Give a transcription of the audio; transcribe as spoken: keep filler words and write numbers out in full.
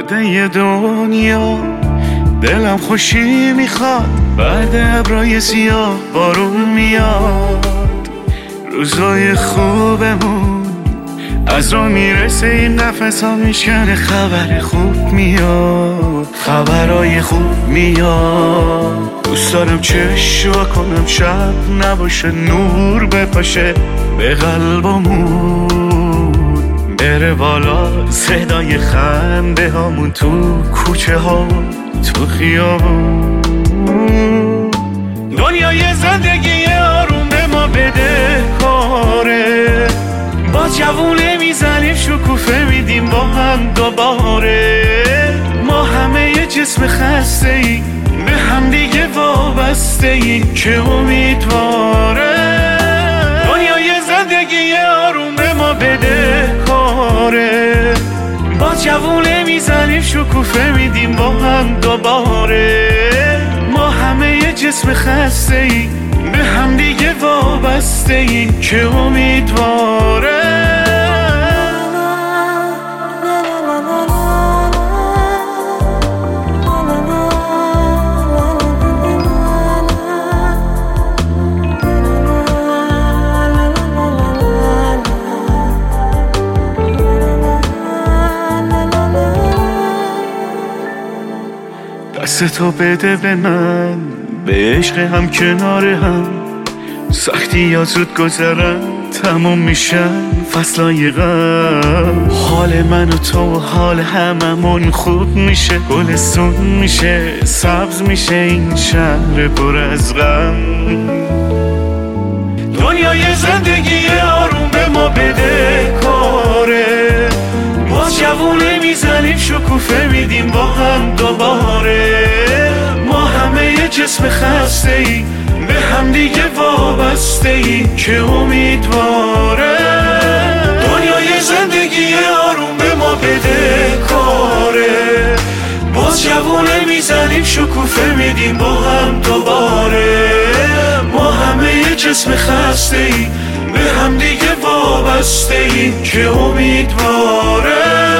یه دنیا دلم خوشی میخواد، بعد ابرای سیاه بارون میاد. روزای خوبمون از رو میرسه، این نفس ها میشکنه، خبر خوب میاد، خبرای خوب میاد. دوست دارم چشوا کنم شب نباشه، نور بپاشه به قلبمون، بره بالا صدای خنده هامون تو کوچه ها تو خیابون. دنیای زندگی آروم به ما بده کاره، با جوونه میزنیم شکوفه میدیم با هم دوباره. ما همه یه جسم خسته ایم، به هم دیگه وابسته ایم که امیدواره. دنیای زندگی آروم به ما بده کاره، با جوونه میزنیم شکوفه میدیم با هم دوباره. ما همه یه جسم خسته ایم، به هم دیگه وابسته ایم که امیدواره. دستتو بده به من، به عشق هم کنار هم، سختی یا زود گذرن تموم میشن فصلای غم. حال من و تو و حال هممون خوب میشه، گلستون میشه، سبز میشه این شهر پر از غم. دنیای زندگی آروم به ما بده کاره، با جوونه میزنیم شکوفه میدیم با هم دوباره. ما همه یه جسم خسته ایم، به هم دیگه وابسته ایم که امیدواره. دنیای زندگی آروم به ما بده کاره، باز جوونه میزنیم شکوفه میدیم با هم دوباره. ما همه یه جسم خسته ایم، به هم دیگه وابسته ایم که امیدواره.